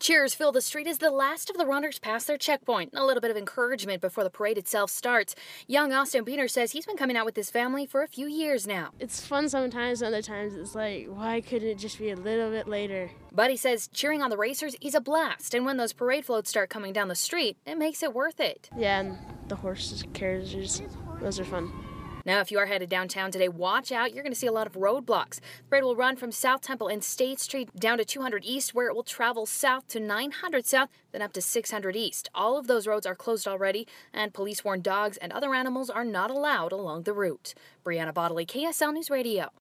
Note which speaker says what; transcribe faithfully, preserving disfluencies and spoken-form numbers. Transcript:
Speaker 1: Cheers fill the street as the last of the runners pass their checkpoint. A little bit of encouragement before the parade itself starts. Young Austin Beaner says he's been coming out with his family for a few years now.
Speaker 2: It's fun sometimes, other times it's like, why couldn't it just be a little bit later?
Speaker 1: Buddy says cheering on the racers is a blast, and when those parade floats start coming down the street, it makes it worth it.
Speaker 2: Yeah, and the horses, carriages, those are fun.
Speaker 1: Now, if you are headed downtown today, watch out. You're going to see a lot of roadblocks. The parade will run from South Temple and State Street down to two hundred East, where it will travel south to nine hundred South, then up to six hundred East. All of those roads are closed already, and police warn dogs and other animals are not allowed along the route. Brianna Bodley, K S L News Radio.